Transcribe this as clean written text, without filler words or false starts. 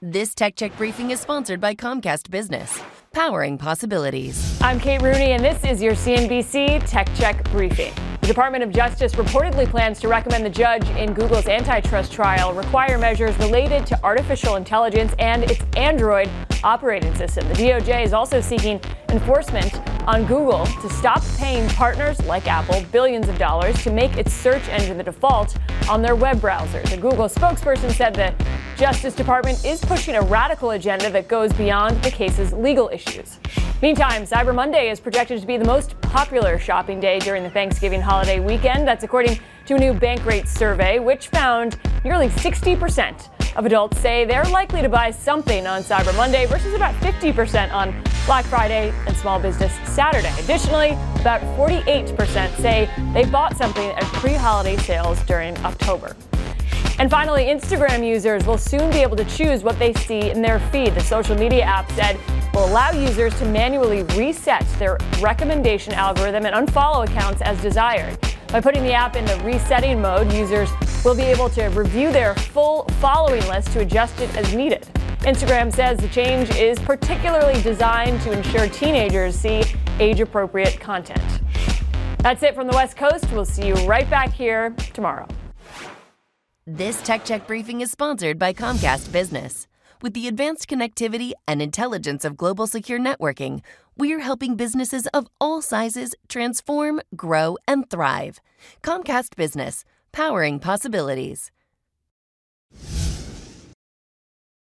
This Tech Check briefing is sponsored by Comcast Business, powering possibilities. I'm Kate Rooney, and this is your CNBC Tech Check briefing. The Department of Justice reportedly plans to recommend the judge in Google's antitrust trial require measures related to artificial intelligence and its Android operating system. The DOJ is also seeking enforcement on Google to stop paying partners like Apple billions of dollars to make its search engine the default on their web browsers. A Google spokesperson said the Justice Department is pushing a radical agenda that goes beyond the case's legal issues. Meantime, Cyber Monday is projected to be the most popular shopping day during the Thanksgiving holiday weekend. That's according to a new Bankrate survey, which found nearly 60% of adults say they're likely to buy something on Cyber Monday versus about 50% on Black Friday and Small Business Saturday. Additionally, about 48% say they bought something at pre-holiday sales during October. And finally, Instagram users will soon be able to choose what they see in their feed. The social media app said will allow users to manually reset their recommendation algorithm and unfollow accounts as desired. By putting the app in the resetting mode, users will be able to review their full following list to adjust it as needed. Instagram says the change is particularly designed to ensure teenagers see age-appropriate content. That's it from the West Coast. We'll see you right back here tomorrow. This Tech Check briefing is sponsored by Comcast Business. With the advanced connectivity and intelligence of global secure networking, we're helping businesses of all sizes transform, grow, and thrive. Comcast Business, powering possibilities.